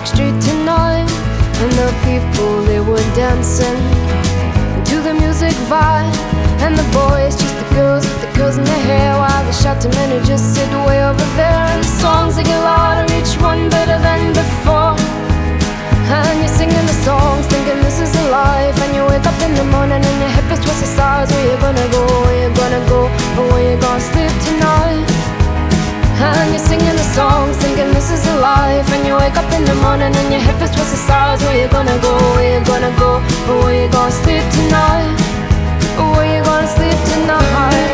Street tonight. And the people, they were dancing to the music vibe. And the boys chased the girls with the curls in their hair, while the shouting men who just sit way over there. And the songs, they get louder, each one better than before. And you're singing the songs, thinking this is a life. And you wake up in the morning and your hip is twisted sides. Where you gonna go, where you gonna go, or where you gonna sleep tonight? And you're singing the songs, thinking this is a life. And you wake up in the morning and your hip is twisted sides. Where you gonna go, where you gonna go, or where you gonna sleep tonight? Or where you gonna sleep tonight?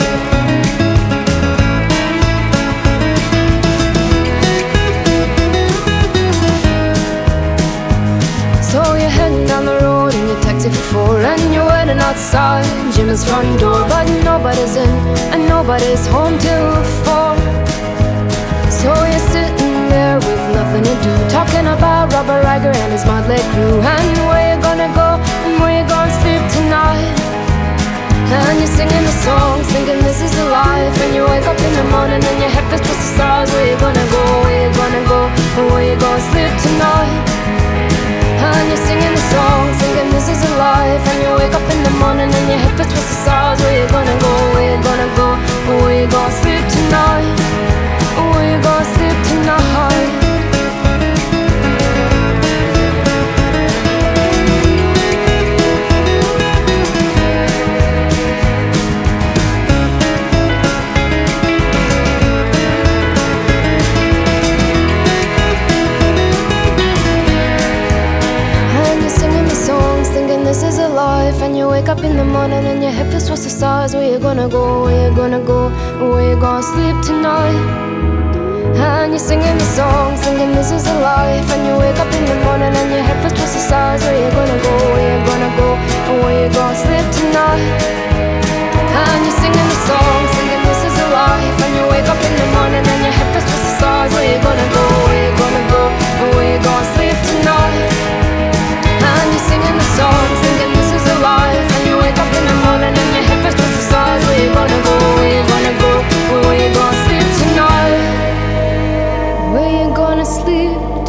So you're heading down the road in your taxi for four, and you're waiting outside Jim's front door. But nobody's in and nobody's home till 4. So you're sitting there with nothing to do, talking about Robert Riger and his motley crew. And where you gonna go and where you gonna sleep tonight? And you're singing the songs, thinking this is a life. And you wake up in the morning and your head is twisted stars. Where you gonna go, where you gonna go, or where you gonna sleep tonight? And you're singing the songs, thinking this is a life. And you wake up in the morning and your hip is twisted stars. Where you gonna go, where you gonna go, or where you gonna sleep tonight? Or where you gonna sleep tonight? This is a life. And you wake up in the morning and your hip is towards the stars. Where you gonna go, where you gonna go, where you gonna sleep tonight? And you're singing the songs, thinking this is a life. And you wake up in the morning and your hip is towards the stars. Where you gonna go, where you gonna go, where you gonna sleep tonight? And you're singing the songs, thinking this is a life. And you wake up in the morning and your hip is towards the stars. Where you gonna go, where you gonna go, where you gonna sleep tonight? And you're singing the songs, thinking this is a life. And you wake up in the morning and your hip is twisted the stars. Where you gonna go, where you gonna go, where you gonna sleep tonight? Where you gonna sleep